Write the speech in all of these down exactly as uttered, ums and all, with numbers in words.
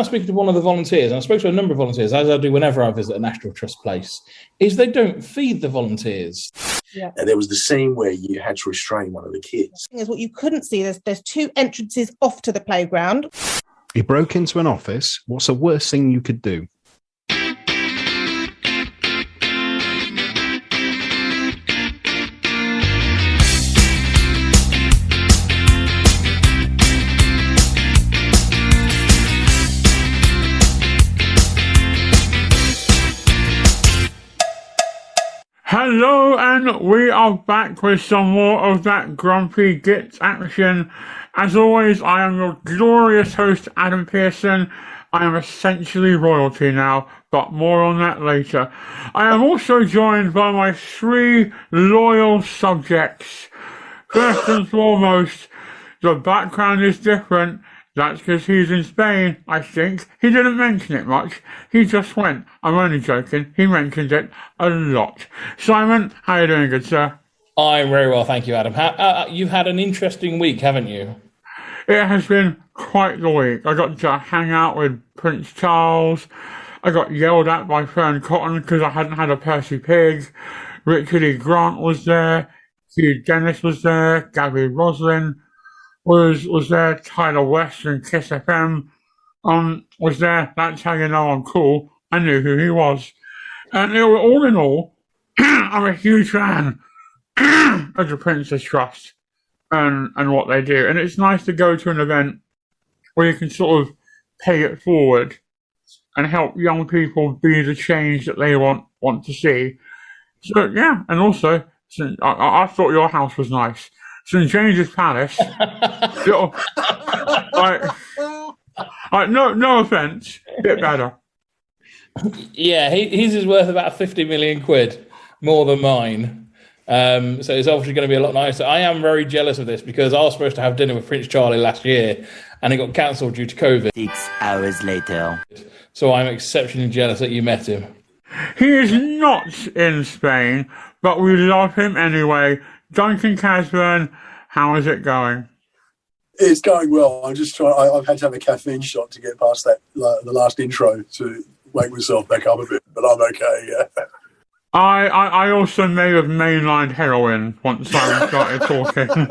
found speaking to one of the volunteers, and I spoke to a number of volunteers, as I do whenever I visit a National Trust place, is they don't feed the volunteers. Yeah. And there was the scene where you had to restrain one of the kids. Is what you couldn't see. There's there's two entrances off to the playground. You broke into an office. What's the worst thing you could do? Hello, and we are back with some more of that Grumpy Git action. As always, I am your glorious host, Adam Pearson. I am essentially royalty now, but more on that later. I am also joined by my three loyal subjects. First and foremost, the background is different. That's because he's in Spain, I think. He didn't mention it much. He just went. I'm only joking. He mentioned it a lot. Simon, how are you doing, good sir? I'm very well, thank you, Adam. How, uh, you've had an interesting week, haven't you? It has been quite the week. I got to hang out with Prince Charles. I got yelled at by Fern Cotton because I hadn't had a Percy Pig. Richard E. Grant was there. Hugh Dennis was there. Gabby Roslin was was there. Tyler West and Kiss F M um, was there. That's how you know I'm cool. I knew who he was. And it, all in all, I'm a huge fan of the Prince's Trust and, and what they do. And it's nice to go to an event where you can sort of pay it forward and help young people be the change that they want want to see. So, yeah, and also, I, I thought your house was nice. Saint James's Palace. little, like, like, no, no offence, bit better. Yeah, he, his is worth about fifty million quid, more than mine. Um, so it's obviously going to be a lot nicer. I am very jealous of this because I was supposed to have dinner with Prince Charlie last year, and it got cancelled due to COVID. Six hours later. So I'm exceptionally jealous that you met him. He is not in Spain, but we love him anyway. Duncan Casburn, how is it going? It's going well. I'm just trying. I, I've had to have a caffeine shot to get past that uh, the last intro to wake myself back up a bit, but I'm okay. Yeah. I, I, I also may have mainlined heroin once I started talking.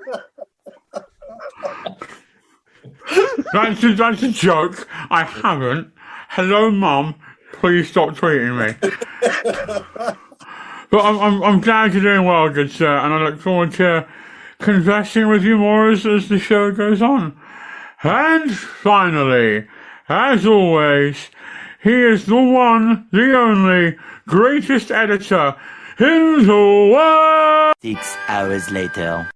that's a, that's a joke. I haven't. Hello, Mum. Please stop tweeting me. But I'm, I'm I'm glad you're doing well, good sir, and I look forward to conversing with you more as, as the show goes on. And finally, as always, he is the one, the only, greatest editor in the world. Six hours later.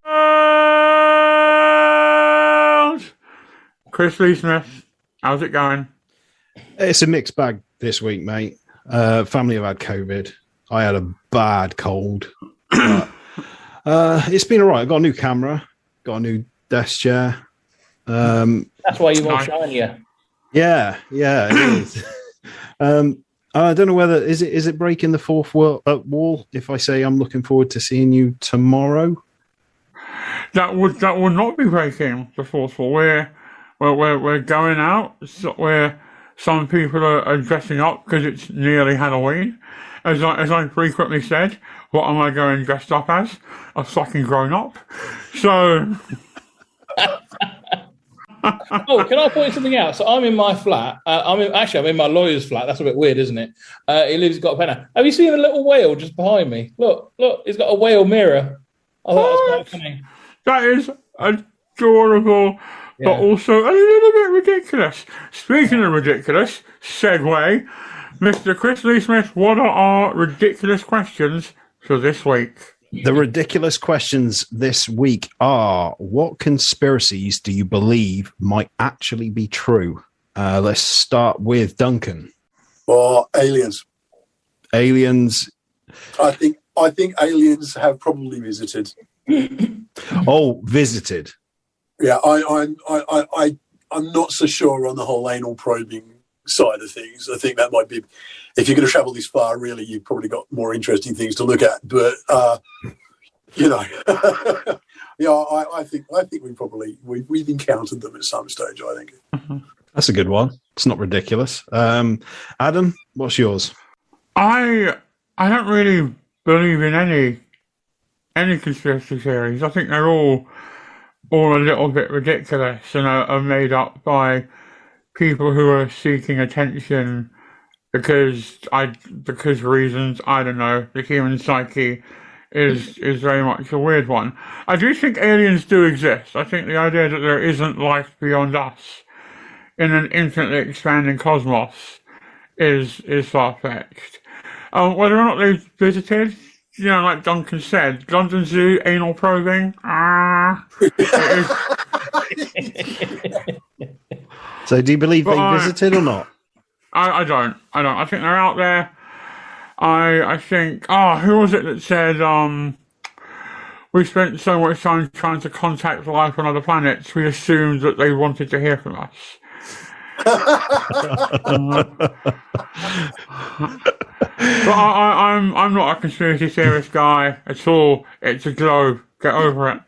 Chris Lee Smith, how's it going? It's a mixed bag this week, mate. Uh, family have had COVID. I had a bad cold. But, uh, it's been all right. I got a new camera, got a new desk chair. Um, That's why you want shinier. Yeah, yeah, it is. um, I don't know whether is it is it breaking the fourth wall, uh, wall if I say I'm looking forward to seeing you tomorrow. That would that would not be breaking the fourth wall. We're we're we're, we're going out. So where some people are, are dressing up because it's nearly Halloween. As I, as I frequently said, what am I going dressed up as? A fucking grown up. So. Oh, can I point something out? So I'm in my flat. Uh, I'm in, actually I'm in my lawyer's flat. That's a bit weird, isn't it? Uh, he lives. Got a pen. Have you seen a little whale just behind me? Look, look. He's got a whale mirror. I thought that was quite funny. That is adorable, yeah. But also a little bit ridiculous. Speaking of ridiculous, segue. Mister Chris Lee Smith, what are our ridiculous questions for this week? The ridiculous questions this week are, what conspiracies do you believe might actually be true? Uh, let's start with Duncan. Or aliens. Aliens. I think I think aliens have probably visited. Oh, visited. Yeah, I, I, I, I, I, I'm not so sure on the whole anal probing side of things. I think that might be, if you're going to travel this far, really, you've probably got more interesting things to look at. But uh, you know, yeah, I, I think I think we probably we, we've encountered them at some stage. I think that's a good one. It's not ridiculous. Um, Adam, what's yours? I I don't really believe in any any conspiracy theories. I think they're all all a little bit ridiculous and are, are made up by people who are seeking attention because I because reasons I don't know. The human psyche is is very much a weird one. I do think aliens do exist. I think the idea that there isn't life beyond us in an infinitely expanding cosmos is is far-fetched. Um, whether or not they've visited, you know, like Duncan said, London Zoo, anal probing, ah. So do you believe But they I- visited or not? I, I don't. I don't. I think they're out there. I I think, oh, who was it that said, um, we spent so much time trying to contact life on other planets, we assumed that they wanted to hear from us. Uh, but I, I, I'm I'm not a conspiracy theorist guy at all. It's a globe. Get over it.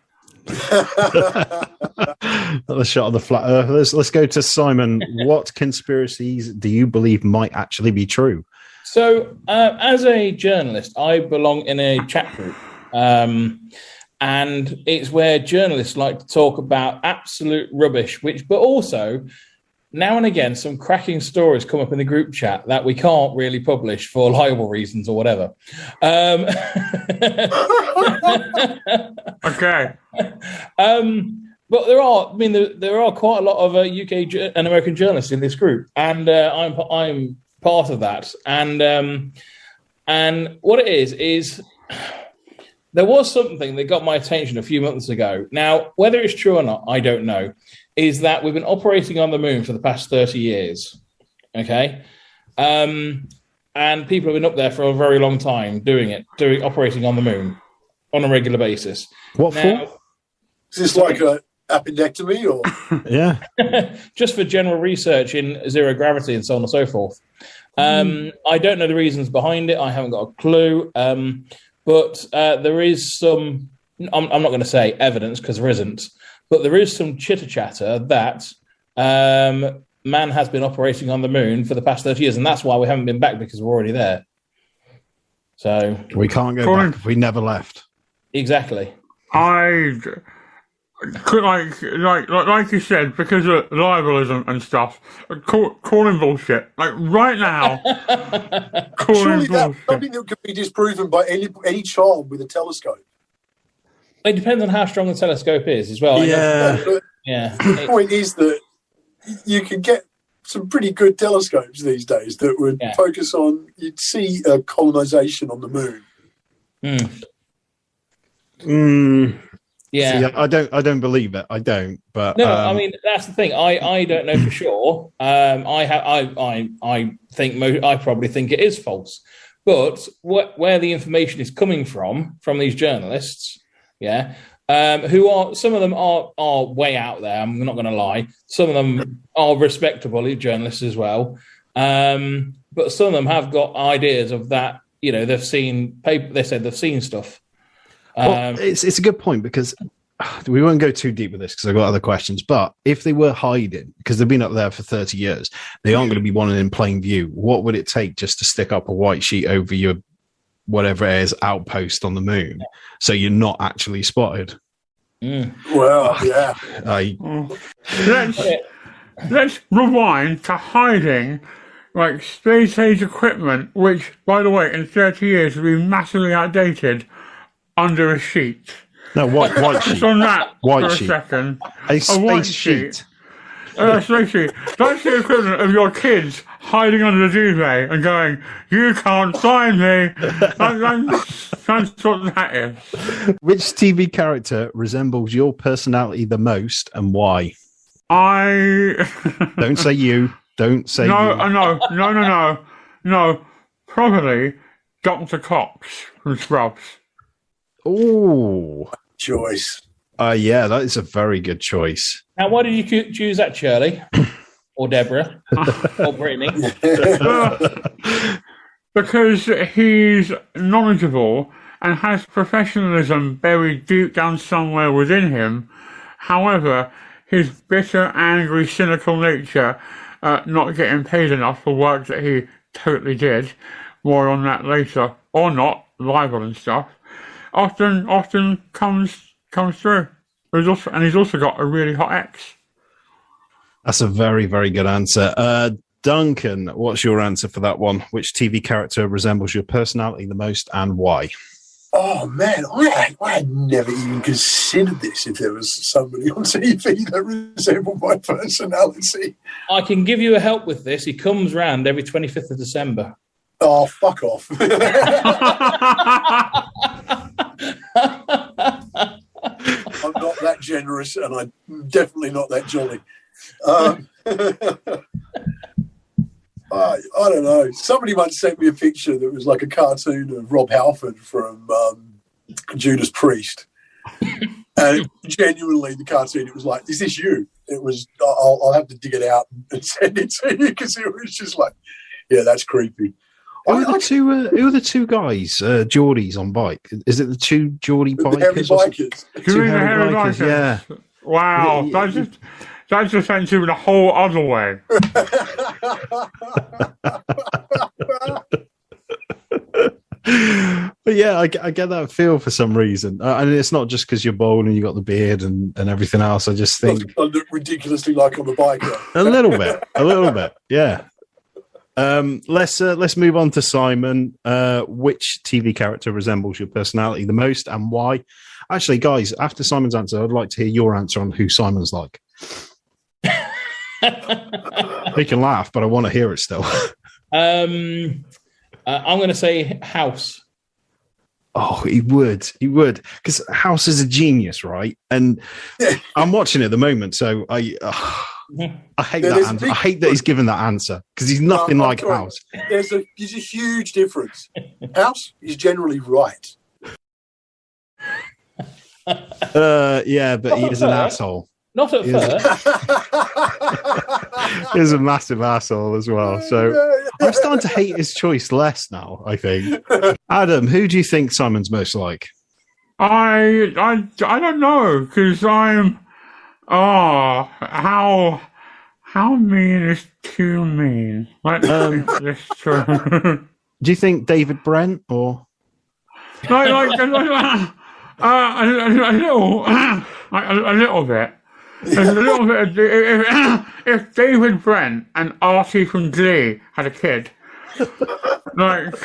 Another shot of the flat earth. Let's, let's go to Simon. What conspiracies do you believe might actually be true? So, uh, as a journalist, I belong in a chat group. Um, and it's where journalists like to talk about absolute rubbish, which, but also now and again, some cracking stories come up in the group chat that we can't really publish for libel reasons or whatever. Um, Okay. um, but there are, I mean, there, there are quite a lot of uh, U K ju- and American journalists in this group, and uh, I'm I'm part of that. And um, and what it is is there was something that got my attention a few months ago. Now, whether it's true or not, I don't know. Is that we've been operating on the moon for the past thirty years, okay? Um, and people have been up there for a very long time doing it, doing operating on the moon on a regular basis. What Now, Is this like a appendectomy or? for? Yeah. just for general research in zero gravity and so on and so forth. Um, I don't know the reasons behind it. I haven't got a clue. Um, but uh, there is some, I'm, I'm not going to say evidence because there isn't, but there is some chitter chatter that um, man has been operating on the moon for the past thirty years. And that's why we haven't been back, because we're already there. So, We can't go Colin- back if we never left. exactly. I could like like like like you said, because of libelism and stuff. Call, calling bullshit. Like right now, calling Surely that's bullshit. something that could be disproven by any any child with a telescope. It depends on how strong the telescope is as well. I know- Yeah. But yeah. the point is that you can get some pretty good telescopes these days that would Yeah. focus on, you'd see uh, colonization on the moon. Mm, Mm, yeah. see, I don't. I don't believe it. I don't. But No, um, I mean that's the thing. I, I don't know for sure. Um, I have I I I think mo- I probably think it is false. But wh- where the information is coming from from these journalists, yeah, um, who are some of them are are way out there. I'm not going to lie. Some of them are respectable journalists as well. Um, but some of them have got ideas of that. You know, they've seen paper. They said they've seen stuff. Um, well, it's it's a good point, because we won't go too deep with this because I've got other questions. But if they were hiding, because they've been up there for thirty years, they aren't going to be wanted in plain view. What would it take just to stick up a white sheet over your whatever it is outpost on the moon, so you're not actually spotted? mm. Well, yeah. I Let's let's rewind to hiding like space age equipment, which, by the way, in thirty years will be massively outdated, under a sheet. no white white Just sheet, on that White for a sheet. second. a white space sheet. sheet. Uh, space sheet. That's the equivalent of your kids hiding under the duvet and going, "You can't find me." That, that's, that's what that is. Which T V character resembles your personality the most, and why? I Don't say you. Don't say no, you. uh, no, no, no, no, no. Probably Doctor Cox from Scrubs. Oh, Choice. uh, yeah, that is a very good choice. Now, why did you choo- choose that, Shirley? Or Deborah? Or Brittany? Uh, because he's knowledgeable and has professionalism buried deep down somewhere within him. However, his bitter, angry, cynical nature uh, not getting paid enough for work that he totally did. More on that later, or not, libel and stuff. Often, often comes comes through. He's also, and he's also got a really hot ex. That's a very, very good answer. Uh, Duncan, what's your answer for that one? Which T V character resembles your personality the most and why? Oh, man, I, I had never even considered this if there was somebody on T V that resembled my personality. I can give you a help with this. He comes round every twenty-fifth of December. Oh, fuck off. I'm not that generous, and I'm definitely not that jolly. Um, I, I don't know. Somebody once sent me a picture that was like a cartoon of Rob Halford from um, Judas Priest. And genuinely, the cartoon, it was like, is this you? It was, I'll, I'll have to dig it out and send it to you because it was just like, yeah, that's creepy. Who are the two? Uh, who are the two guys? Uh, Geordies on bike. Is it the two Geordie The bikers? heavy or something? bikers. Two Doing the hairy hairy bikers, bikers. yeah. Wow, Yeah, that's just that's just sent you in a whole other way. But yeah, I, I get that feel for some reason, uh, and it's not just because you're bald and you got the beard and, and everything else. I just think I look ridiculously like on the bike. a little bit, a little bit, yeah. Um, let's uh, let's move on to Simon. Uh, which T V character resembles your personality the most and why? Actually, guys, after Simon's answer, I'd like to hear your answer on who Simon's like. He can laugh, but I want to hear it still. Um, uh, I'm going to say House. Oh, he would. He would. Because House is a genius, right? And I'm watching it at the moment, so I uh, I hate There that is a answer. big I hate that he's given that answer because he's nothing No, I'm like sorry. House. There's a, there's a huge difference. House is generally right. Uh, yeah, but he is an asshole. Not at He is- first. He's a massive asshole as well. So I'm starting to hate his choice less now, I think. Adam, who do you think Simon's most like? I I I don't know because I'm oh how how mean is too mean. Let's Um, think this through. Do you think David Brent or like, like, like, uh, a, a, a little, like a, a little bit. There's a little bit. Of, if, if David Brent and Artie from Glee had a kid, like,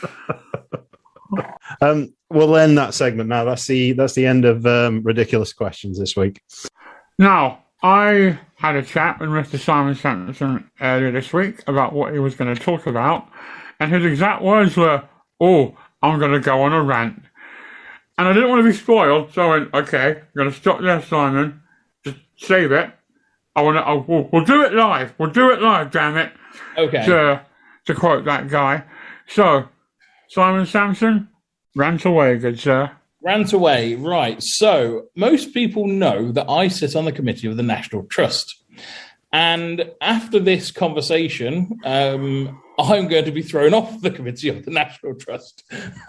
um we'll end that segment now. That's the that's the end of um, ridiculous questions this week. now I had a chat with Mister Simon Sampson earlier this week about what he was going to talk about, and his exact words were, "Oh, I'm going to go on a rant." And I didn't want to be spoiled, so I went, okay, I'm going to stop there, Simon. Just save it. I want to, I, we'll, we'll do it live. We'll do it live, damn it. Okay. To, to quote that guy. So, Simon Sampson, rant away, good sir. Rant away. Right. So most people know that I sit on the committee of the National Trust. And after this conversation, um, I'm going to be thrown off the committee of the National Trust.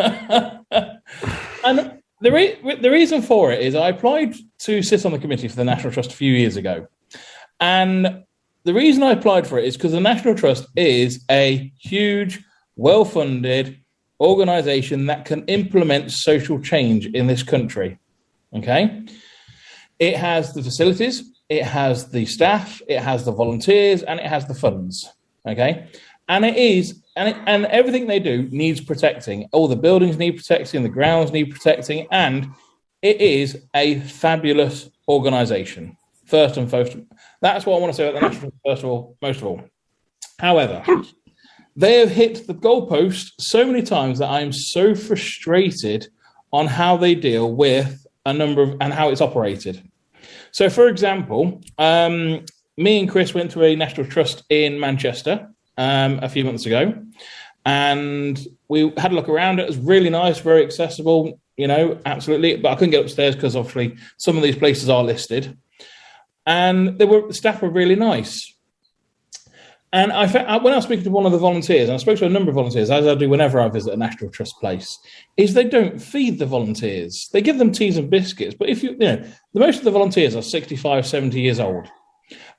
And the, re- the reason for it is I applied to sit on the committee for the National Trust a few years ago. And the reason I applied for it is because the National Trust is a huge, well-funded organisation that can implement social change in this country. Okay? It has the facilities, it has the staff, it has the volunteers, and it has the funds. Okay? And it is, and it, and everything they do needs protecting. All the buildings need protecting, the grounds need protecting, and it is a fabulous organisation. First and first, that's what I want to say about the National. First of all, most of all, however, they have hit the goalpost so many times that I am so frustrated on how they deal with a number of and how it's operated. So, for example, um, me and Chris went to a National Trust in Manchester Um, a few months ago, and we had a look around. It was really nice, very accessible, you know, absolutely. But I couldn't get upstairs because obviously some of these places are listed, and they were the staff were really nice. And I found, when I was speaking to one of the volunteers, and I spoke to a number of volunteers, as I do whenever I visit a National Trust place, is they don't feed the volunteers. They give them teas and biscuits, but if you, you know, the most of the volunteers are sixty-five, seventy years old.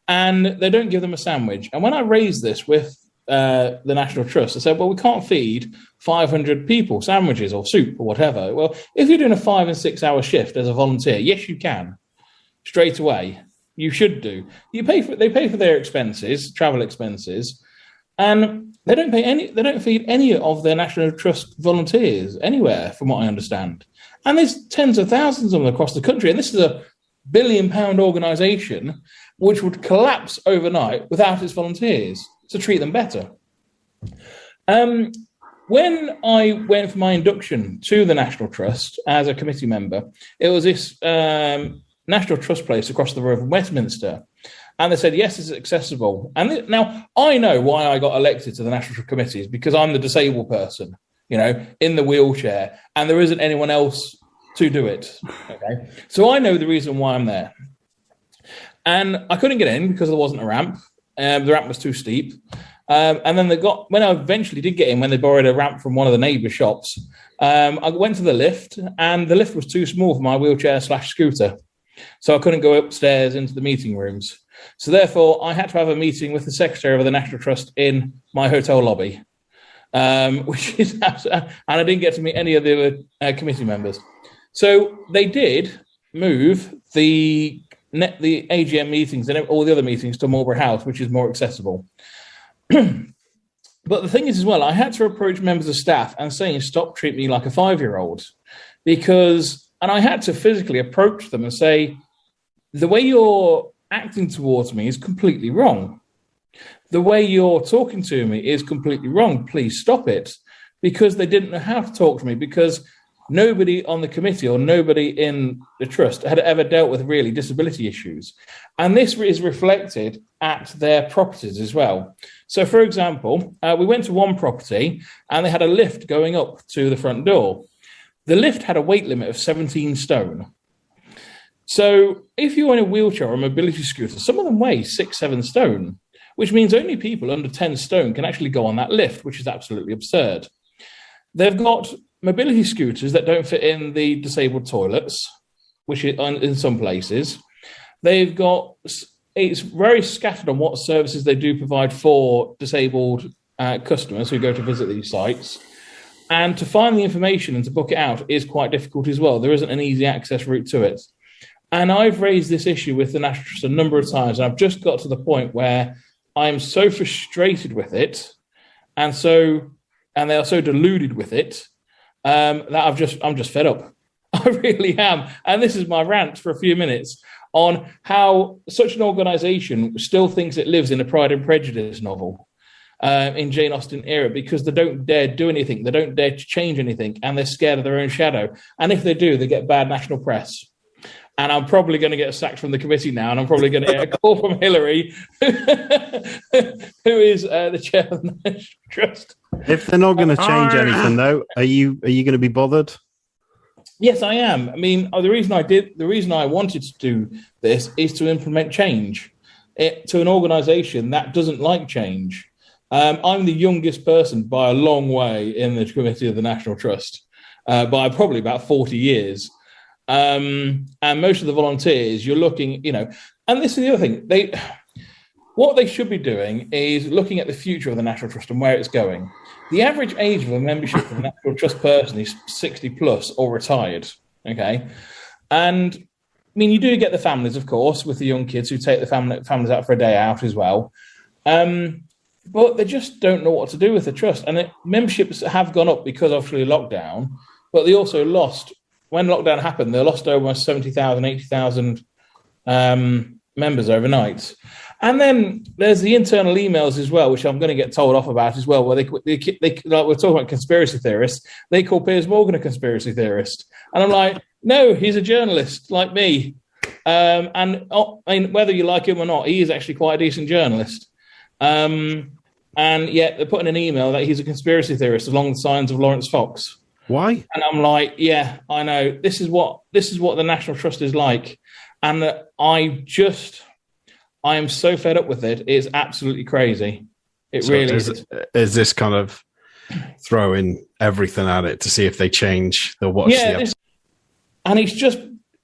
and they don't give them a sandwich. And when I raised this with uh, the National Trust, I said, well, we can't feed five hundred people sandwiches or soup or whatever. Well, if you're doing a five and six hour shift as a volunteer, yes, you can. Straight away. You should do. You pay for they pay for their expenses, travel expenses, and they don't pay any they don't feed any of their National Trust volunteers anywhere, from what I understand. And there's tens of thousands of them across the country. And this is a billion pound organisation which would collapse overnight without its volunteers. So treat them better. Um, when I went for my induction to the National Trust as a committee member, it was this um, National Trust place across the road from Westminster. And they said, yes, it's accessible. And th- now I know why I got elected to the National Trust Committee is because I'm the disabled person, you know, in the wheelchair, and there isn't anyone else to do it. Okay. So I know the reason why I'm there. And I couldn't get in because there wasn't a ramp. Um, the ramp was too steep. Um, and then they got, when I eventually did get in, when they borrowed a ramp from one of the neighbour shops, um, I went to the lift, and the lift was too small for my wheelchair slash scooter. So I couldn't go upstairs into the meeting rooms. So therefore, I had to have a meeting with the secretary of the National Trust in my hotel lobby, um, which is, and I didn't get to meet any of the other uh, committee members. So they did move the net, the A G M meetings and all the other meetings to Marlborough House, which is more accessible. But the thing is as well, I had to approach members of staff and saying, stop treating me like a five-year-old, because, and I had to physically approach them and say, the way you're acting towards me is completely wrong. The way you're talking to me is completely wrong. Please stop it. Because they didn't know how to talk to me, because nobody on the committee or nobody in the trust had ever dealt with really disability issues. And this is reflected at their properties as well. So, for example, uh, we went to one property and they had a lift going up to the front door. The lift had a weight limit of seventeen stone. So if you're in a wheelchair or a mobility scooter, some of them weigh six, seven stone, which means only people under ten stone can actually go on that lift, which is absolutely absurd. They've got mobility scooters that don't fit in the disabled toilets, which is in some places. They've got, it's very scattered on what services they do provide for disabled uh, customers who go to visit these sites. And to find the information and to book it out is quite difficult as well. There isn't an easy access route to it. And I've raised this issue with the National Trust a number of times, and I've just got to the point where I'm so frustrated with it, and so and they are so deluded with it, um, that I've just I'm just fed up. I really am. And this is my rant for a few minutes on how such an organisation still thinks it lives in a Pride and Prejudice novel uh, in Jane Austen era, because they don't dare do anything, they don't dare to change anything, and they're scared of their own shadow. And if they do, they get bad national press. And I'm probably going to get sacked from the committee now, and I'm probably going to get a call from Hillary, who is uh, the chair of the National Trust. If they're not going to change anything, though, are you are you going to be bothered? Yes, I am. I mean, the reason I did, the reason I wanted to do this is to implement change it, to an organisation that doesn't like change. Um, I'm the youngest person by a long way in the committee of the National Trust, uh, by probably about forty years. Um, and most of the volunteers, you're looking, you know, and this is the other thing. They, what they should be doing is looking at the future of the National Trust and where it's going. The average age of a membership of the National Trust person is sixty plus or retired. Okay. And I mean, you do get the families, of course, with the young kids who take the family, families out for a day out as well. Um, but they just don't know what to do with the trust. And it, memberships have gone up because obviously lockdown, but they also lost. When lockdown happened, they lost almost seventy thousand, eighty thousand um, members overnight. And then there's the internal emails as well, which I'm going to get told off about as well, where they, they, they like we're talking about conspiracy theorists. They call Piers Morgan a conspiracy theorist. And I'm like, no, he's a journalist like me. Um, and oh, I mean, whether you like him or not, he is actually quite a decent journalist. Um, and yet they're putting an email that he's a conspiracy theorist along the lines of Lawrence Fox. Why? And I'm like, yeah, I know. This is what this is what the National Trust is like, and uh, I just, I am so fed up with it. It's absolutely crazy. It so really is. is. Is this kind of throwing everything at it to see if they change the watch? Yeah, the this, and it's just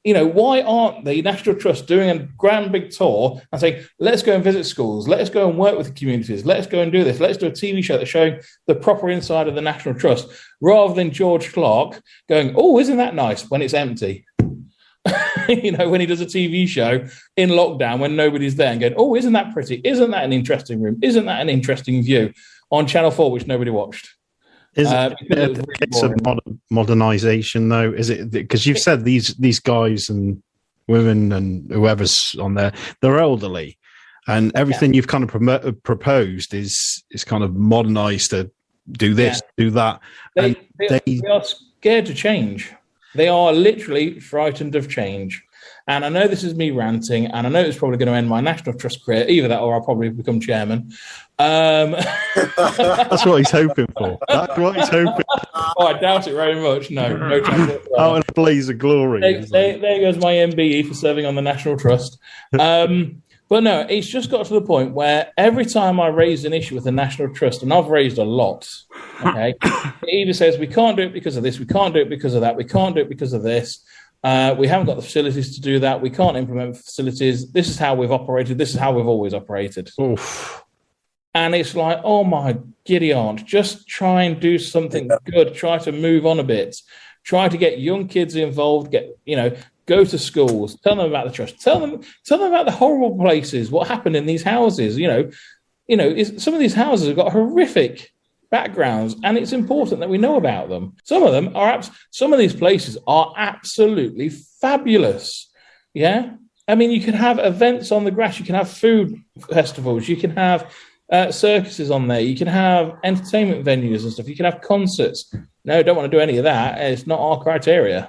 you know, why aren't the National Trust doing a grand big tour and saying, let's go and visit schools, let's go and work with the communities, let's go and do this, let's do a T V show that's showing the proper inside of the National Trust, rather than George Clark going, oh, isn't that nice, when it's empty? You know, when he does a T V show in lockdown when nobody's there and going, oh, isn't that pretty? Isn't that an interesting room? Isn't that an interesting view on Channel four, which nobody watched? Is Uh, it because it was a really case of boring. modern, modernization, though? Is it because you've said these these guys and women and whoever's on there, they're elderly, and everything you've kind of promo- proposed is is kind of modernized to do this, do that. They, and they, they- they are scared to change. They are literally frightened of change. And I know this is me ranting, and I know it's probably going to end my National Trust career. Either that or I'll probably become chairman. Um, That's what he's hoping for. That's what he's hoping. oh, I doubt it very much. No, no chance whatsoever. Out in a blaze of glory. There, It's there, like, there goes my M B E for serving on the National Trust. Um, but no, it's just got to the point where every time I raise an issue with the National Trust, and I've raised a lot, okay, it either says we can't do it because of this, we can't do it because of that, we can't do it because of this, uh, we haven't got the facilities to do that, we can't implement facilities, this is how we've operated, this is how we've always operated. oof. And it's like, oh my giddy aunt, just try and do something good. Try to move on a bit. Try to get young kids involved. Get, you know, go to schools. Tell them about the trust. Tell them, tell them about the horrible places. What happened in these houses? You know, you know, is, some of these houses have got horrific backgrounds, and it's important that we know about them. Some of them are. Abs- some of these places are absolutely fabulous. Yeah, I mean, you can have events on the grass. You can have food festivals. You can have Uh, circuses on there. You can have entertainment venues and stuff. You can have concerts. No, don't want to do any of that. It's not our criteria.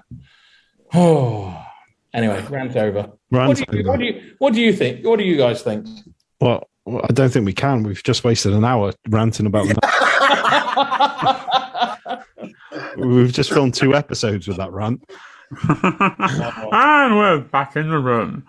Oh, anyway, rant over. Rant what, do you, over. what do you What do you think? What do you guys think? Well, I don't think we can. We've just wasted an hour ranting about that. We've just filmed two episodes with that rant. And we're back in the room.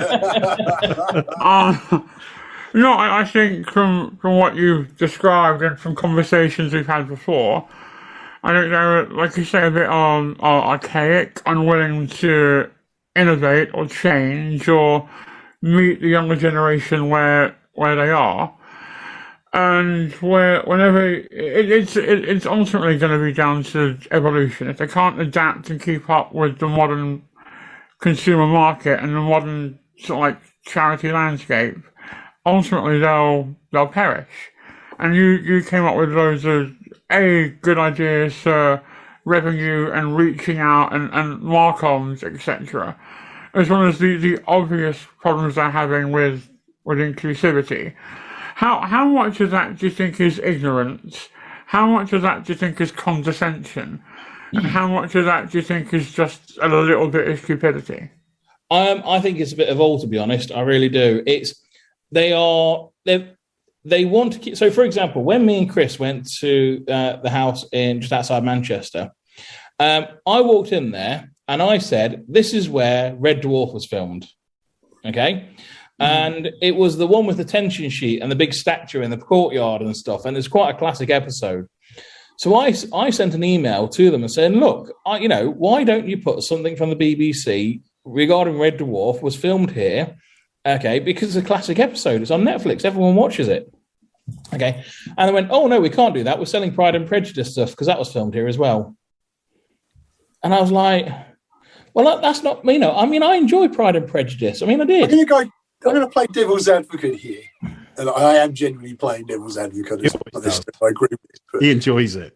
uh, no, I, I think from from what you've described and from conversations we've had before, I think they're, like you say, a bit um, uh, archaic, unwilling to innovate or change or meet the younger generation where where they are. And where whenever it, it's it, it's ultimately going to be down to evolution. If they can't adapt and keep up with the modern consumer market and the modern sort of like charity landscape, ultimately they'll they'll perish. And you, you came up with loads of a good ideas for revenue and reaching out and and Marcoms, et cetera, as well as the, the obvious problems they're having with with inclusivity. How how much of that do you think is ignorance? How much of that do you think is condescension? And how much of that do you think is just a little bit of stupidity? Um, I think it's a bit of all, to be honest. I really do. It's they are they they want to keep. So, for example, when me and Chris went to uh, the house in just outside Manchester, um, I walked in there and I said, "This is where Red Dwarf was filmed." Okay. And it was the one with the tension sheet and the big statue in the courtyard and stuff. And it's quite a classic episode. So I, I sent an email to them and said, look, I, you know, why don't you put something from the B B C regarding Red Dwarf was filmed here? Okay, because it's a classic episode. It's on Netflix. Everyone watches it. Okay. And they went, oh, no, we can't do that. We're selling Pride and Prejudice stuff because that was filmed here as well. And I was like, well, that, that's not, you know, I mean, I enjoy Pride and Prejudice. I mean, I did. I'm going to go. I'm going to play devil's advocate here, and I am genuinely playing devil's advocate. It's not this, I agree with this, but He enjoys it.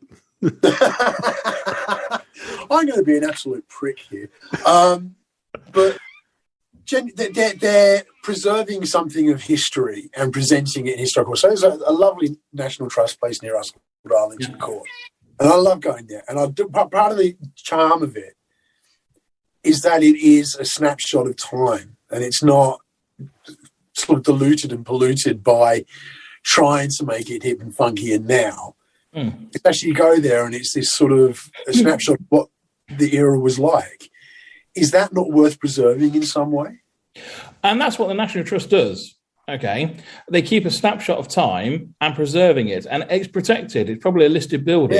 I'm going to be an absolute prick here. Um, but gen- they're, they're preserving something of history and presenting it in historical. So there's a, a lovely National Trust place near us called Arlington Yeah. Court, and I love going there. And I do, part of the charm of it is that it is a snapshot of time, and it's not sort of diluted and polluted by trying to make it hip and funky and now. Mm. Especially you go there and it's this sort of a snapshot of what the era was like. Is that not worth preserving in some way? And that's what the National Trust does. Okay. They keep a snapshot of time and preserving it. And it's protected. It's probably a listed building. Yeah.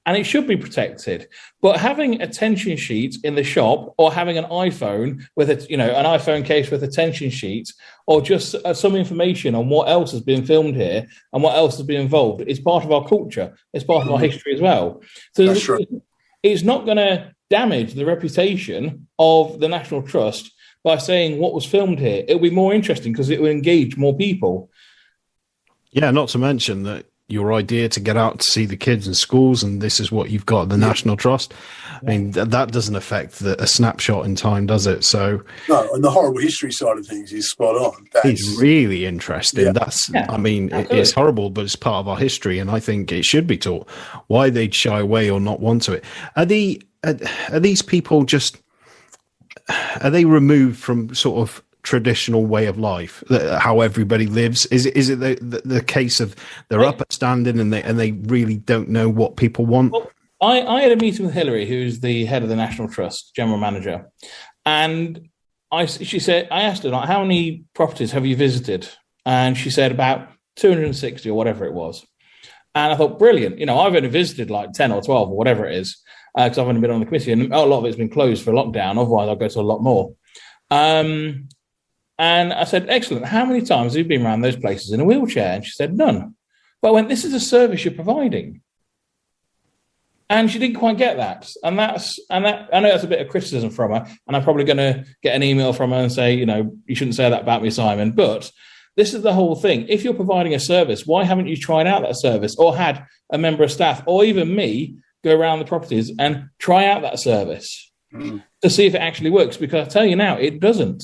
and it should be protected. But having attention sheets in the shop, or having an iPhone with a, you know, an iPhone case with attention sheets, or just uh, some information on what else has been filmed here and what else has been involved, is part of our culture. It's part of our history as well. So That's true. it's not going to damage the reputation of the National Trust by saying what was filmed here. It'll be more interesting because it will engage more people. Yeah, not to mention that your idea to get out to see the kids in schools, and this is what you've got at the yeah. National Trust. I mean, th- that doesn't affect the, a snapshot in time, does it? So no, and the horrible history side of things is spot on. That's, it's really interesting. Yeah. That's, yeah, I mean, it, it's horrible, but it's part of our history, and I think it should be taught. Why they'd shy away or not want to it? Are the are, are these people just are they removed from sort of traditional way of life, how everybody lives? Is it is it the, the, the case of they're up at standing and they and they really don't know what people want? Well, I, I had a meeting with Hillary, who's the head of the National Trust, general manager, and I she said I asked her, like, how many properties have you visited? And she said about two hundred sixty or whatever it was. And I thought, brilliant. You know, I've only visited like ten or twelve or whatever it is, because uh, I've only been on the committee, and a lot of it's been closed for lockdown. Otherwise, I'll go to a lot more. Um, And I said, excellent. How many times have you been around those places in a wheelchair? And she said, none. But I went, this is a service you're providing. And she didn't quite get that. And that's, and that, I know that's a bit of criticism from her. And I'm probably going to get an email from her and say, you know, you shouldn't say that about me, Simon. But this is the whole thing. If you're providing a service, why haven't you tried out that service, or had a member of staff or even me go around the properties and try out that service mm. to see if it actually works? Because I tell you now, it doesn't.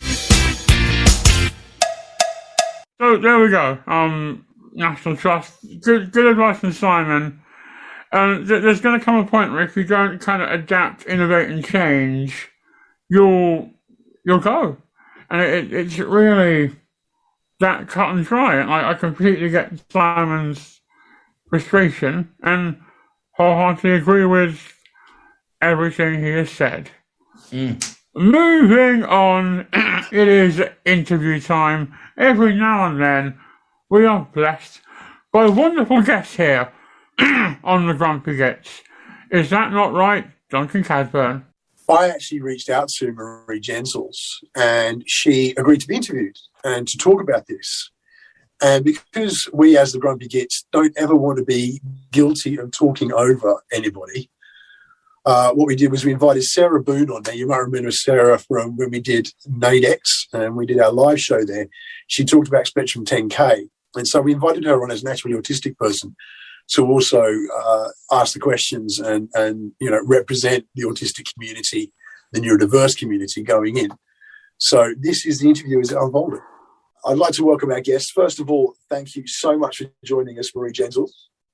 So there we go. Um, National Trust. Good, good advice from Simon. Um, th- there's going to come a point where if you don't kind of adapt, innovate, and change, you'll you'll go, and it, it's really that cut and dry. I, I completely get Simon's frustration and wholeheartedly agree with everything he has said. Mm. Moving on, it is interview time. Every now and then, we are blessed by wonderful guests here on the Grumpy Gets. Is that not right, Duncan Cadburn? I actually reached out to Marie Gensels, and she agreed to be interviewed and to talk about this. And because we, as the Grumpy Gets, don't ever want to be guilty of talking over anybody, Uh, what we did was we invited Sarah Boone on there. You might remember Sarah from when we did Nadex and we did our live show there. She talked about Spectrum ten K. And so we invited her on as an actually autistic person to also uh, ask the questions and, and, you know, represent the autistic community, the neurodiverse community going in. So this is the interview as it unfolded. I'd like to welcome our guests. First of all, thank you so much for joining us, Marie Gensels.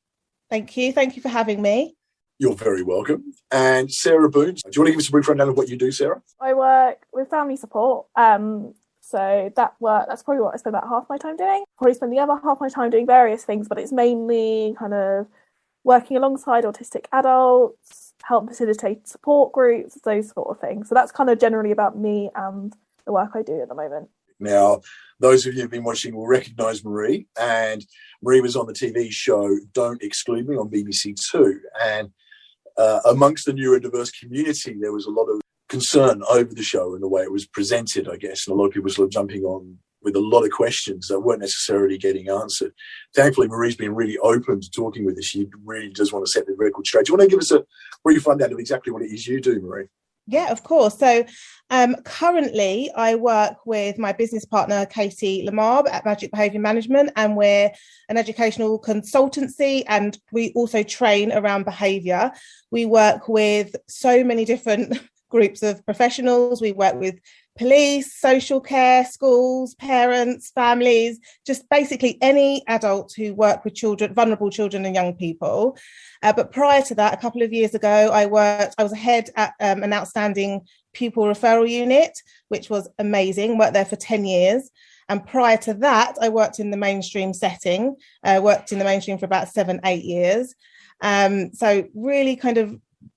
Thank you. Thank you for having me. You're very welcome. And Sarah Boone, do you want to give us a brief rundown of what you do, Sarah? I work with family support. Um, so that work, that's probably what I spend about half my time doing. Probably spend the other half my time doing various things, but it's mainly kind of working alongside autistic adults, help facilitate support groups, those sort of things. So that's kind of generally about me and the work I do at the moment. Now, those of you who've been watching will recognise Marie, and Marie was on the T V show Don't Exclude Me on B B C Two, and Uh, amongst the neurodiverse community, there was a lot of concern over the show and the way it was presented, I guess, and a lot of people sort of jumping on with a lot of questions that weren't necessarily getting answered. Thankfully, Marie's been really open to talking with us. She really does want to set the record straight. Do you want to give us a brief rundown of exactly what it is you do, Marie? Yeah, of course. So um, currently I work with my business partner, Katie Lamarb at Magic Behaviour Management, and we're an educational consultancy, and we also train around behaviour. We work with so many different groups of professionals. We work with police, social care, schools, parents, families, just basically any adults who work with children, vulnerable children and young people. Uh, but prior to that, a couple of years ago, I worked, I was a head at um, an outstanding pupil referral unit, which was amazing, worked there for ten years. And prior to that, I worked in the mainstream setting, uh, worked in the mainstream for about seven, eight years. Um, so really kind of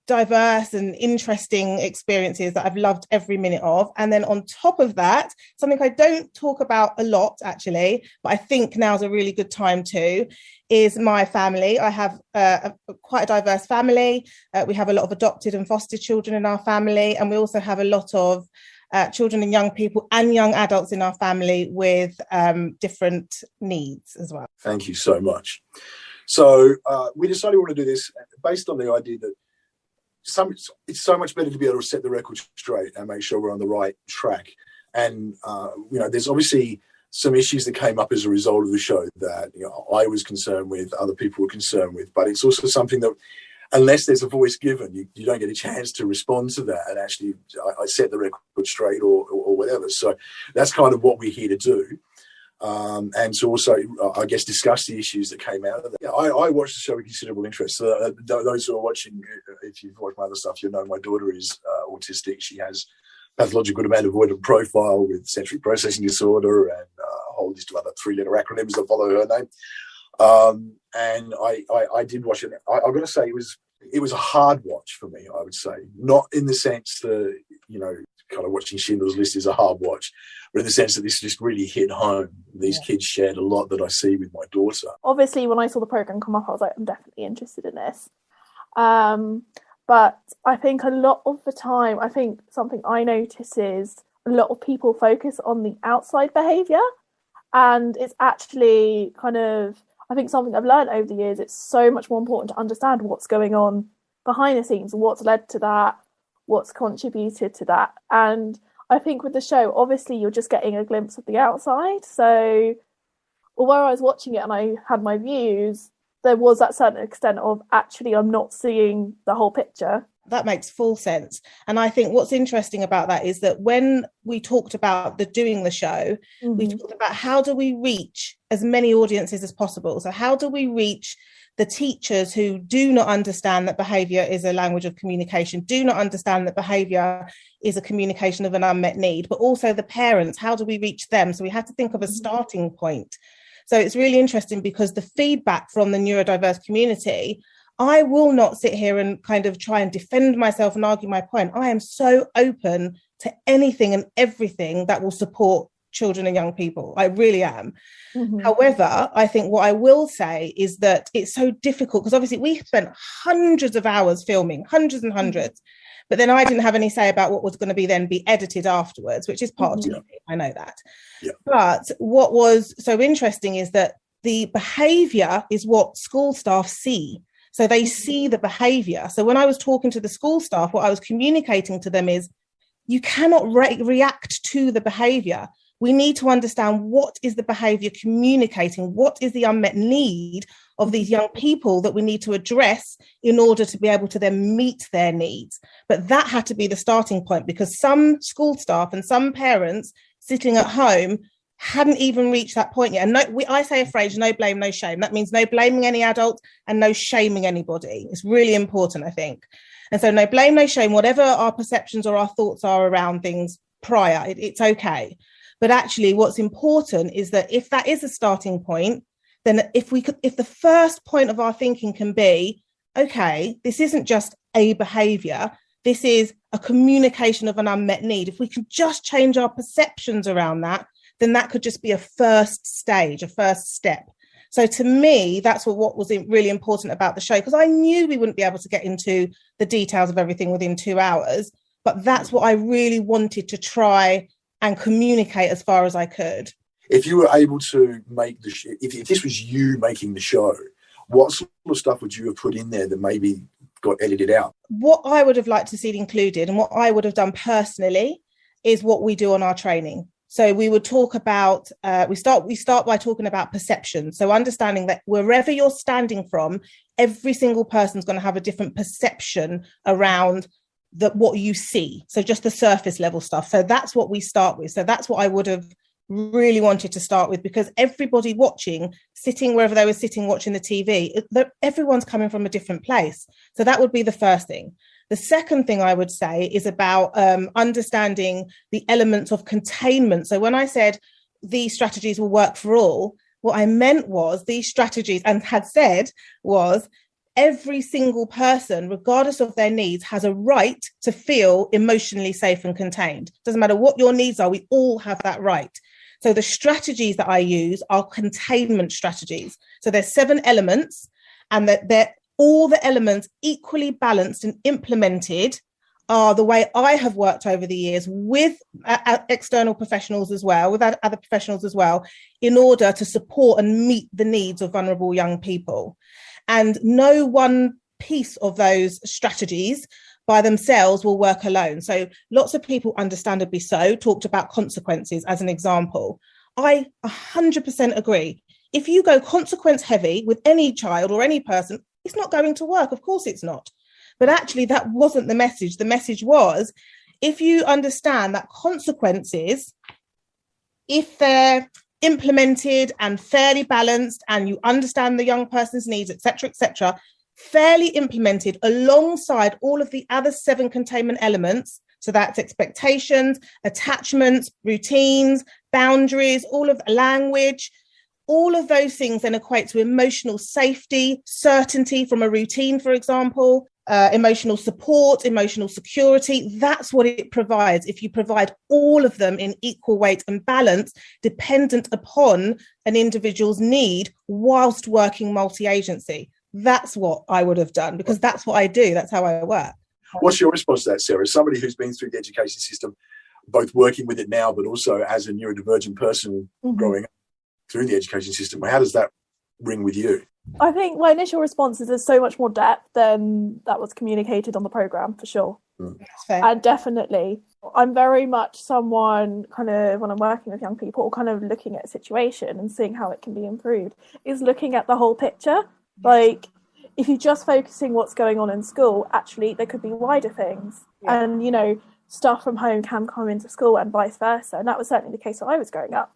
diverse and interesting experiences that I've loved every minute of. And then on top of that, something I don't talk about a lot actually, but I think now's a really good time to, is my family. I have uh, a, quite a diverse family. Uh, we have a lot of adopted and foster children in our family, and we also have a lot of uh, children and young people and young adults in our family with um, different needs as well. Thank you so much. So uh, we decided we want to do this based on the idea that Some, it's so much better to be able to set the record straight and make sure we're on the right track. And, uh, you know, there's obviously some issues that came up as a result of the show that, you know, I was concerned with, other people were concerned with, but it's also something that, unless there's a voice given, you, you don't get a chance to respond to that and actually I, I set the record straight or, or, or whatever. So that's kind of what we're here to do. Um, and to also, uh, I guess, discuss the issues that came out of that. Yeah, I, I watched the show with considerable interest. So uh, those who are watching, if you've watched my other stuff, you'll know my daughter is uh, autistic. She has pathological demand avoidant profile with sensory processing disorder and uh, a whole list of other three-letter acronyms that follow her name. Um, and I, I, I did watch it. I, I've got to say, it was it was a hard watch for me, I would say. Not in the sense that, you know, kind of watching Schindler's List is a hard watch, but in the sense that this just really hit home. These yeah. kids shared a lot that I see with my daughter. Obviously, when I saw the programme come up, I was like, I'm definitely interested in this. Um, but I think a lot of the time, I think something I notice is a lot of people focus on the outside behaviour, and it's actually kind of, I think something I've learned over the years, it's so much more important to understand what's going on behind the scenes, what's led to that, what's contributed to that. And I think with the show, obviously you're just getting a glimpse of the outside. So although I was watching it and I had my views, there was that certain extent of actually I'm not seeing the whole picture. That makes full sense. And I think what's interesting about that is that when we talked about the doing the show, mm-hmm. we talked about how do we reach as many audiences as possible. So how do we reach the teachers who do not understand that behaviour is a language of communication, do not understand that behaviour is a communication of an unmet need, but also the parents, how do we reach them? So we had to think of a starting point. So it's really interesting because the feedback from the neurodiverse community, I will not sit here and kind of try and defend myself and argue my point. I am so open to anything and everything that will support children and young people. I really am. Mm-hmm. However, I think what I will say is that it's so difficult because obviously we spent hundreds of hours filming, hundreds and hundreds, mm-hmm. but then I didn't have any say about what was going to be then be edited afterwards, which is part mm-hmm. of it. I know that. Yeah. But what was so interesting is that the behaviour is what school staff see. So they see the behaviour. So when I was talking to the school staff, what I was communicating to them is you cannot re- react to the behaviour. We need to understand what is the behaviour communicating, what is the unmet need of these young people that we need to address in order to be able to then meet their needs. But that had to be the starting point because some school staff and some parents sitting at home hadn't even reached that point yet. And no, we, I say a phrase, no blame, no shame. That means no blaming any adult and no shaming anybody. It's really important, I think. And so no blame, no shame, whatever our perceptions or our thoughts are around things prior, it, it's okay. But actually what's important is that if that is a starting point, then if we could, if the first point of our thinking can be, okay, this isn't just a behaviour, this is a communication of an unmet need. If we can just change our perceptions around that, then that could just be a first stage, a first step. So to me, that's what, what was really important about the show, because I knew we wouldn't be able to get into the details of everything within two hours, but that's what I really wanted to try and communicate as far as I could. If you were able to make the, sh- if, if this was you making the show, what sort of stuff would you have put in there that maybe got edited out? What I would have liked to see included and what I would have done personally is what we do on our training. So we would talk about, uh, we start we start by talking about perception. So understanding that wherever you're standing from, every single person's going to have a different perception around the, what you see. So just the surface level stuff. So that's what we start with. So that's what I would have really wanted to start with, because everybody watching, sitting wherever they were sitting, watching the T V, everyone's coming from a different place. So that would be the first thing. The second thing I would say is about um, understanding the elements of containment. So when I said these strategies will work for all, what I meant was these strategies, and had said was, every single person, regardless of their needs, has a right to feel emotionally safe and contained. Doesn't matter what your needs are, we all have that right. So the strategies that I use are containment strategies. So there's seven elements, and that they're all the elements equally balanced and implemented are the way I have worked over the years with uh, external professionals as well, with other professionals as well, in order to support and meet the needs of vulnerable young people. And no one piece of those strategies by themselves will work alone. So lots of people, understandably so, talked about consequences as an example. I one hundred percent agree. If you go consequence heavy with any child or any person, it's not going to work. Of course it's not. But actually, that wasn't the message. The message was, if you understand that consequences, if they're implemented and fairly balanced, and you understand the young person's needs, et cetera, et cetera, fairly implemented alongside all of the other seven containment elements, so that's expectations, attachments, routines, boundaries, all of language, all of those things then equate to emotional safety, certainty from a routine, for example, uh, emotional support, emotional security. That's what it provides. If you provide all of them in equal weight and balance, dependent upon an individual's need whilst working multi-agency. That's what I would have done, because that's what I do. That's how I work. What's your response to that, Sarah? As somebody who's been through the education system, both working with it now, but also as a neurodivergent person mm-hmm. growing up through the education system, how does that ring with you? I think my initial response is there's so much more depth than that was communicated on the programme, for sure. Mm. That's fair. And definitely, I'm very much someone kind of, when I'm working with young people, kind of looking at a situation and seeing how it can be improved, is looking at the whole picture. Like, if you're just focusing what's going on in school, actually, there could be wider things. Yeah. And, you know, stuff from home can come into school and vice versa. And that was certainly the case when I was growing up.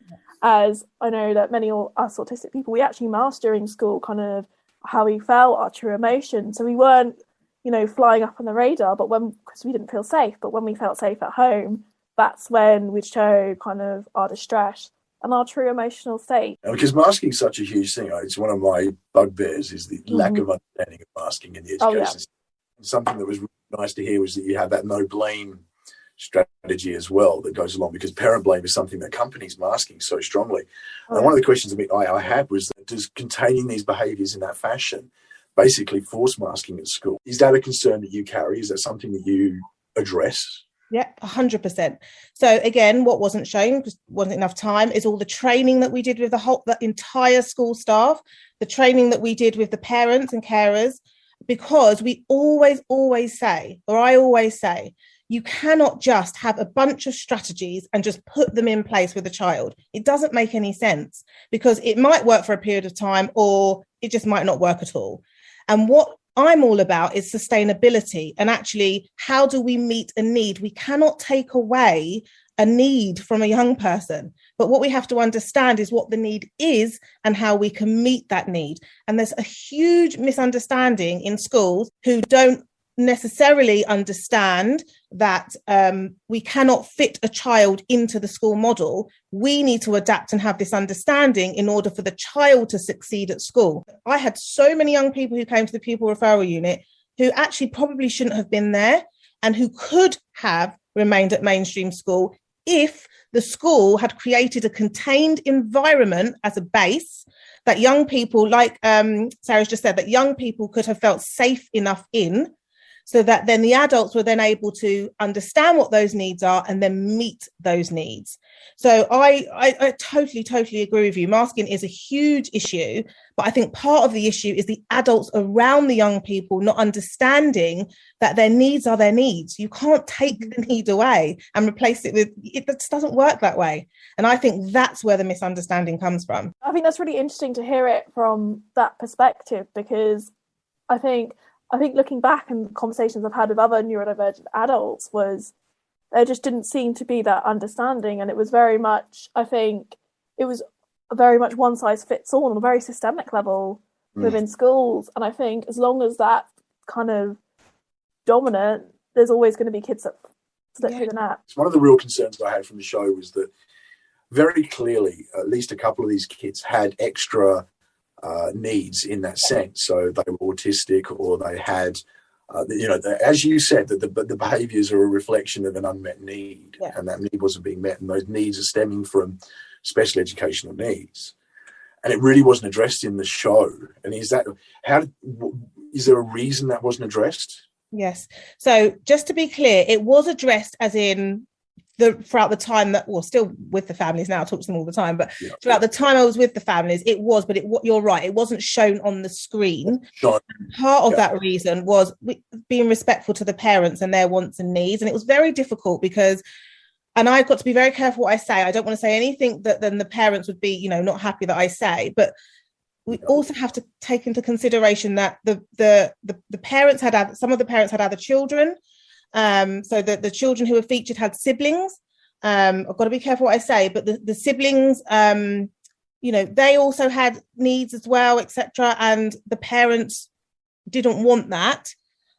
As I know that many of us autistic people, we actually masked during school kind of how we felt, our true emotions. So we weren't, you know, flying up on the radar, but when, because we didn't feel safe, but when we felt safe at home, that's when we'd show kind of our distress and our true emotional state. Because masking is such a huge thing. It's one of my bugbears, is the mm-hmm. lack of understanding of masking in the education oh, yeah. system. Something that was really nice to hear was that you have that no blame strategy as well that goes along, because parent blame is something that accompanies masking so strongly. Oh. And one of the questions I, mean, I, I had was, does containing these behaviours in that fashion basically force masking at school? Is that a concern that you carry? Is that something that you address? Yeah, one hundred percent. So again, what wasn't shown, because wasn't enough time, is all the training that we did with the whole, the entire school staff, the training that we did with the parents and carers, because we always, always say, or I always say, you cannot just have a bunch of strategies and just put them in place with a child. It doesn't make any sense, because it might work for a period of time or it just might not work at all. And what I'm all about is sustainability, and actually, how do we meet a need? We cannot take away a need from a young person, but what we have to understand is what the need is and how we can meet that need. And there's a huge misunderstanding in schools who don't necessarily understand that um, we cannot fit a child into the school model. We need to adapt and have this understanding in order for the child to succeed at school. I had so many young people who came to the pupil referral unit who actually probably shouldn't have been there and who could have remained at mainstream school if the school had created a contained environment as a base that young people, like um, Sarah's just said, that young people could have felt safe enough in, so that then the adults were then able to understand what those needs are and then meet those needs. So I, I, I totally, totally agree with you. Masking is a huge issue, but I think part of the issue is the adults around the young people not understanding that their needs are their needs. You can't take the need away and replace it with, it just doesn't work that way. And I think that's where the misunderstanding comes from. I think that's really interesting to hear it from that perspective, because I think I think looking back and conversations I've had with other neurodivergent adults was there just didn't seem to be that understanding. And it was very much, I think, it was very much one size fits all on a very systemic level mm. within schools. And I think as long as that kind of dominant, there's always going to be kids that slip yeah. through the net. One of the real concerns I had from the show was that very clearly, at least a couple of these kids had extra uh, needs in that sense. So they were autistic, or they had, uh, you know, the, as you said, that the, the behaviours are a reflection of an unmet need, Yeah. and that need wasn't being met, and those needs are stemming from special educational needs. And it really wasn't addressed in the show. And is that how? Is there a reason that wasn't addressed? Yes. So just to be clear, it was addressed as in the throughout the time that, well, still with the families now, I talk to them all the time, but Yeah. throughout the time I was with the families, it was, but it, you're right, it wasn't shown on the screen. Sure. Part of Yeah. that reason was being respectful to the parents and their wants and needs. And it was very difficult because, and I've got to be very careful what I say. I don't want to say anything that then the parents would be, you know, not happy that I say, but we also have to take into consideration that the the the, the parents had other, some of the parents had other children. Um, so that the children who were featured had siblings. Um, I've got to be careful what I say, but the, the siblings, um, you know, they also had needs as well, et cetera. And the parents didn't want that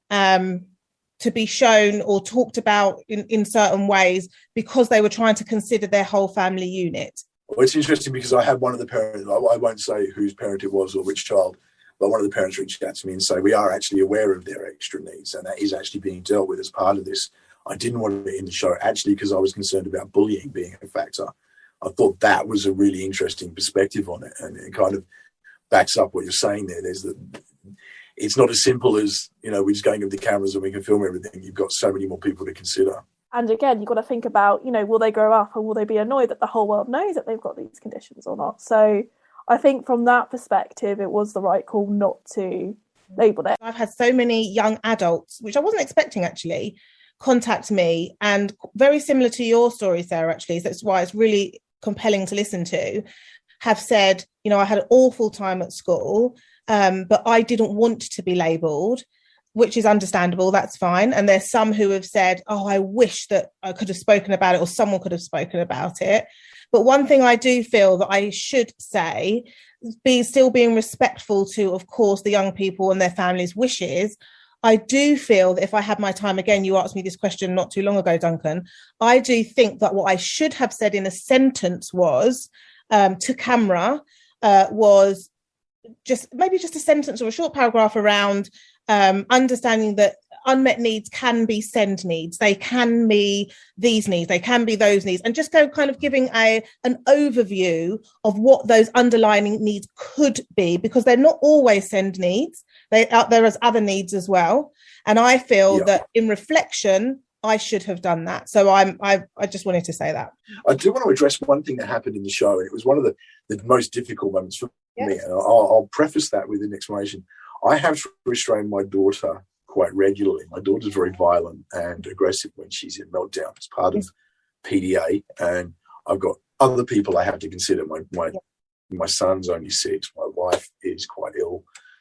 um, to be shown or talked about in, in certain ways because they were trying to consider their whole family unit. Well, it's interesting because I had one of the parents, I I won't say whose parent it was or which child, but one of the parents reached out to me and say, we are actually aware of their extra needs, and that is actually being dealt with as part of this. I didn't want it in the show, actually, because I was concerned about bullying being a factor. I thought that was a really interesting perspective on it, and it kind of backs up what you're saying there. There's the, it's not as simple as, you know, we're just going with the cameras and we can film everything. You've got so many more people to consider. And again, you've got to think about, you know, will they grow up and will they be annoyed that the whole world knows that they've got these conditions or not? So I think from that perspective, it was the right call not to label it. I've had so many young adults, which I wasn't expecting actually, contact me, and very similar to your story, Sarah, actually, so that's why it's really compelling to listen to, have said, you know, I had an awful time at school, um, but I didn't want to be labelled, which is understandable, that's fine. And there's some who have said, oh, I wish that I could have spoken about it or someone could have spoken about it. But one thing I do feel that I should say, be still being respectful to, of course, the young people and their families' wishes. I do feel that if I had my time again, you asked me this question not too long ago, Duncan, I do think that what I should have said in a sentence was, um, to camera, uh, was just maybe just a sentence or a short paragraph around um, understanding that unmet needs can be SEND needs, they can be these needs, they can be those needs, and just go kind of giving a an overview of what those underlying needs could be, because they're not always SEND needs. They out there as other needs as well. And I feel Yeah. that in reflection, I should have done that. So I'm I I just wanted to say that. I do want to address one thing that happened in the show, and it was one of the, the most difficult moments for Yes. me. And I'll, I'll preface that with an explanation. I have to restrain my daughter quite regularly. My daughter's very violent and aggressive when she's in meltdown. It's part of P D A, and I've got other people I have to consider. My my my son's only six. My wife is quite ill,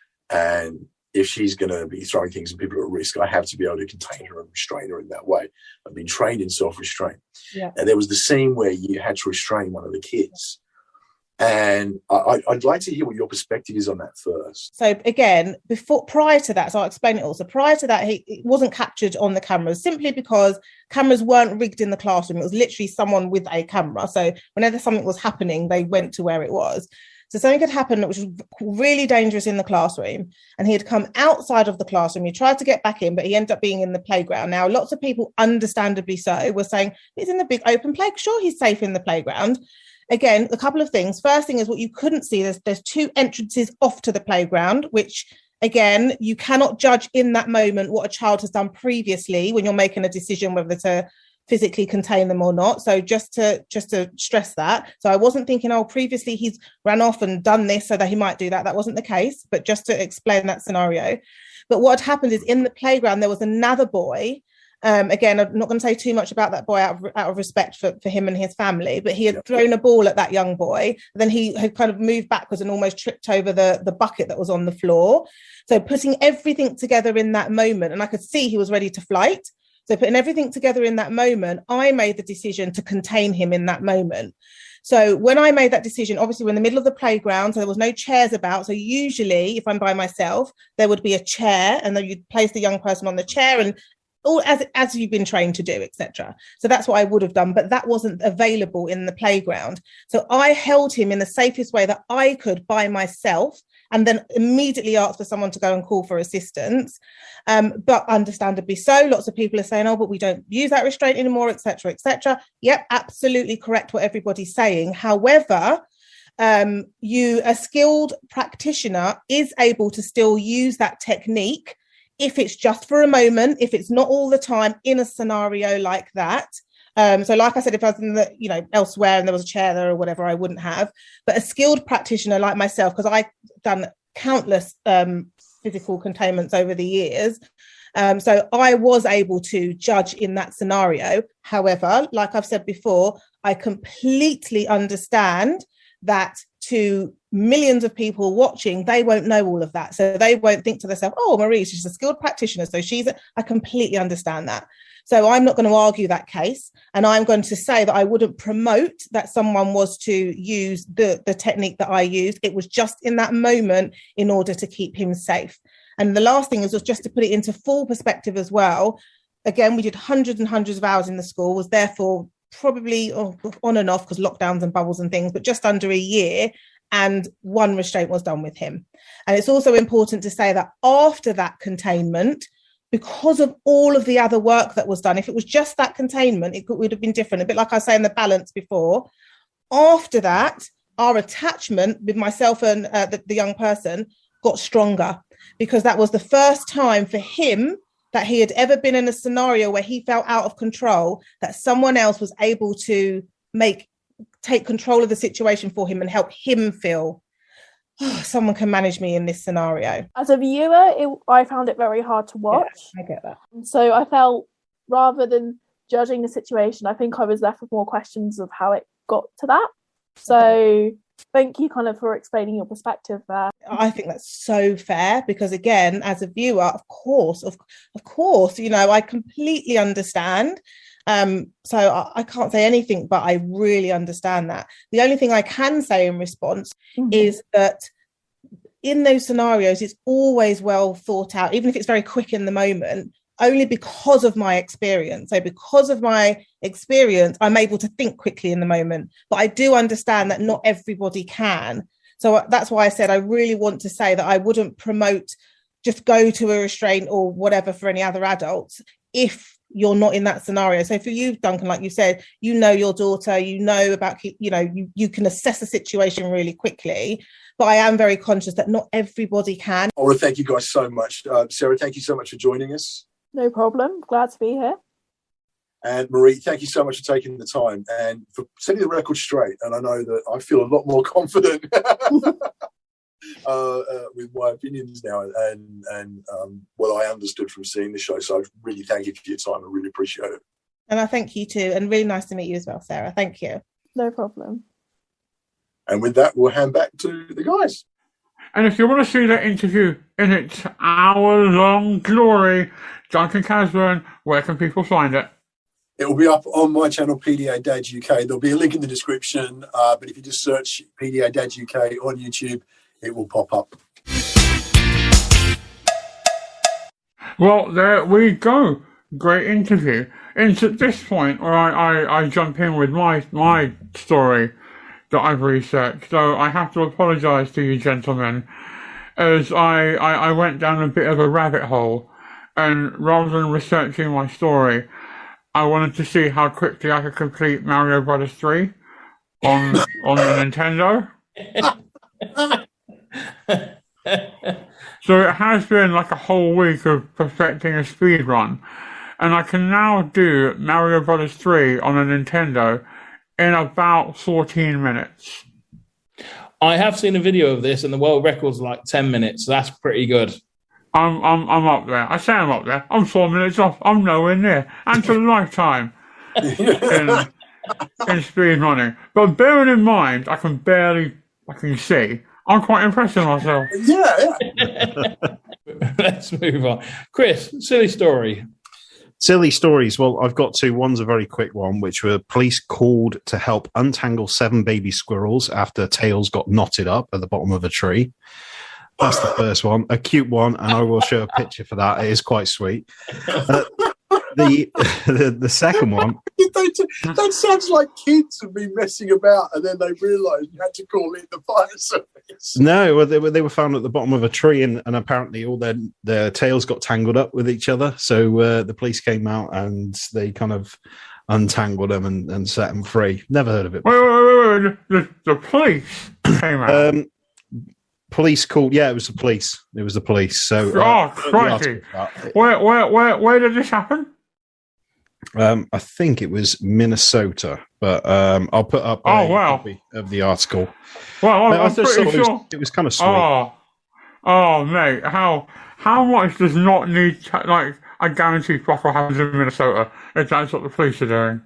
and if she's going to be throwing things and people are at risk, I have to be able to contain her and restrain her in that way. I've been trained in self-restraint. Yeah. And there was the scene where you had to restrain one of the kids. And I, I'd like to hear what your perspective is on that first. So again, before prior to that, so I'll explain it all. So prior to that, he, it wasn't captured on the cameras simply because cameras weren't rigged in the classroom. It was literally someone with a camera. So whenever something was happening, they went to where it was. So something had happened which was really dangerous in the classroom, and he had come outside of the classroom. He tried to get back in, but he ended up being in the playground. Now, lots of people, understandably so, were saying, he's in the big open play. Sure, he's safe in the playground. Again, a couple of things. First thing is what you couldn't see. There's, there's two entrances off to the playground, which, again, you cannot judge in that moment what a child has done previously when you're making a decision whether to physically contain them or not. So just to just to stress that. So I wasn't thinking, oh, previously he's ran off and done this so that he might do that. That wasn't the case, but just to explain that scenario. But what had happened is in the playground, there was another boy. Um, again, I'm not going to say too much about that boy out of, out of respect for, for him and his family, but he had Yep. thrown a ball at that young boy. Then he had kind of moved backwards and almost tripped over the, the bucket that was on the floor. So putting everything together in that moment, and I could see he was ready to flight. So putting everything together in that moment, I made the decision to contain him in that moment. So when I made that decision, obviously we're in the middle of the playground, so there was no chairs about. So usually if I'm by myself, there would be a chair, and then you'd place the young person on the chair and all as as you've been trained to do, et cetera. So that's what I would have done, but that wasn't available in the playground. So I held him in the safest way that I could by myself, and then immediately asked for someone to go and call for assistance. Um, but understandably so, lots of people are saying, oh, but we don't use that restraint anymore, et cetera, et cetera. Yep, absolutely correct what everybody's saying. However, um, you, a skilled practitioner is able to still use that technique if it's just for a moment, if it's not all the time in a scenario like that. Um, so like I said, if I was in the, you know, elsewhere and there was a chair there or whatever, I wouldn't have. But a skilled practitioner like myself, because I've done countless um, physical containments over the years, um, so I was able to judge in that scenario. However, like I've said before, I completely understand that to millions of people watching, they won't know all of that. So they won't think to themselves, oh, Marie, she's a skilled practitioner, so she's, a... I completely understand that. So I'm not going to argue that case. And I'm going to say that I wouldn't promote that someone was to use the, the technique that I used. It was just in that moment in order to keep him safe. And the last thing is just to put it into full perspective as well. Again, we did hundreds and hundreds of hours in the school, was therefore probably oh, on and off because lockdowns and bubbles and things, but just under a year. And one restraint was done with him. And it's also important to say that after that containment, because of all of the other work that was done, if it was just that containment, it could, would have been different. A bit like I was saying, the balance before. After that, our attachment with myself and uh, the, the young person got stronger, because that was the first time for him that he had ever been in a scenario where he felt out of control, that someone else was able to make take control of the situation for him and help him feel, oh, someone can manage me in this scenario. As a viewer, it, I found it very hard to watch. Yeah, I get that. So I felt, rather than judging the situation, I think I was left with more questions of how it got to that. So thank you kind of for explaining your perspective there. I think that's so fair, because again, as a viewer, of course, of, of course, you know, I completely understand. Um, so I, I can't say anything, but I really understand that. The only thing I can say in response mm-hmm. is that in those scenarios, it's always well thought out, even if it's very quick in the moment, only because of my experience. So because of my experience, I'm able to think quickly in the moment. But I do understand that not everybody can. So that's why I said I really want to say that I wouldn't promote just go to a restraint or whatever for any other adults if you're not in that scenario. So for you, Duncan, like you said, you know your daughter, you know about, you know, you, you can assess the situation really quickly. But I am very conscious that not everybody can. I want to thank you guys so much. Uh, Sarah, thank you so much for joining us. No problem. Glad to be here. And Marie, thank you so much for taking the time and for setting the record straight. And I know that I feel a lot more confident uh, uh, with my opinions now and, and um, what I understood from seeing the show. So I really thank you for your time. I really appreciate it. And I thank you too. And really nice to meet you as well, Sarah. Thank you. No problem. And with that, we'll hand back to the guys. And if you want to see that interview in its hour-long glory, Duncan Casburn, where can people find it? It will be up on my channel, P D A Dads U K. There'll be a link in the description, uh, but if you just search P D A Dads U K on YouTube, it will pop up. Well, there we go. Great interview. And at this point, where I, I, I jump in with my my story that I've researched. So I have to apologise to you gentlemen, as I, I, I went down a bit of a rabbit hole, and rather than researching my story, I wanted to see how quickly I could complete Mario Brothers three on on the Nintendo. So it has been like a whole week of perfecting a speed run, and I can now do Mario Brothers three on a Nintendo in about fourteen minutes. I have seen a video of this, and the world record's like ten minutes. So that's pretty good. I'm I'm I'm up there. I say I'm up there. I'm four minutes off. I'm nowhere near. And to a lifetime in, in speed running. But bearing in mind, I can barely fucking see. I'm quite impressed with myself. Yeah, yeah. Let's move on. Chris, silly story. Silly stories. Well, I've got two. One's a very quick one, which were police called to help untangle seven baby squirrels after tails got knotted up at the bottom of a tree. That's the first one. A cute one, and I will show a picture for that. It is quite sweet. Uh, the, the the second one. That sounds like kids have been messing about, and then they realised you had to call in the fire service. No, well, they were they were found at the bottom of a tree, and, and apparently all their their tails got tangled up with each other. So uh, the police came out and they kind of untangled them and, and set them free. Never heard of it Wait, before. wait, wait, wait. The, the police came out. Um, police called. Yeah, it was the police. It was the police. So, uh, oh, crikey! Where, where, where, where did this happen? Um, I think it was Minnesota, but um, I'll put up oh, a wow. copy of the article. Well, I'm, I I'm just pretty thought sure it was, it was kind of sweet. Oh, oh, mate, how how much does not need to, like I guarantee proper happens in Minnesota if that's what the police are doing.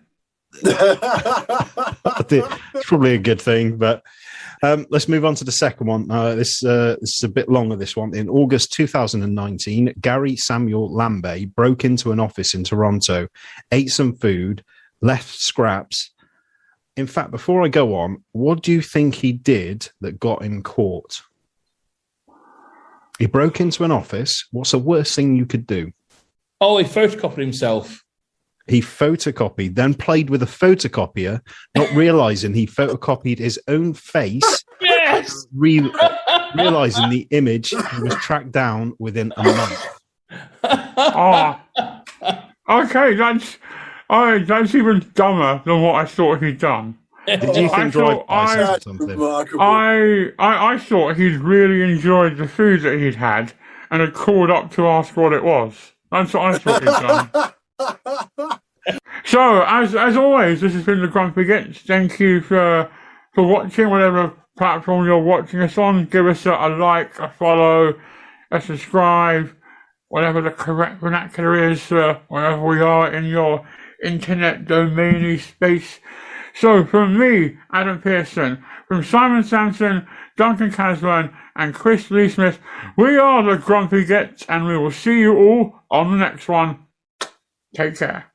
It's probably a good thing, but um, let's move on to the second one. Uh, this uh, this is a bit longer. This one in August two thousand nineteen, Gary Samuel Lambe broke into an office in Toronto, ate some food, left scraps. In fact, before I go on, what do you think he did that got him caught? He broke into an office. What's the worst thing you could do? Oh, he photocopied himself. He photocopied, then played with a photocopier, not realizing he photocopied his own face. Yes! Re- realizing the image was tracked down within a month. Oh, okay, that's oh, that's even dumber than what I thought he'd done. Did you think I drive thought I, something? I, I I thought he'd really enjoyed the food that he'd had and had called up to ask what it was. That's what I thought he'd done. So, as as always, this has been the Grumpy Gits. Thank you for for watching, whatever platform you're watching us on. Give us a, a like, a follow, a subscribe, whatever the correct vernacular is, uh, wherever we are in your internet domainy space. So, from me, Adam Pearson, from Simon Sampson, Duncan Casburn, and Chris Lee Smith, we are the Grumpy Gits, and we will see you all on the next one. Take care.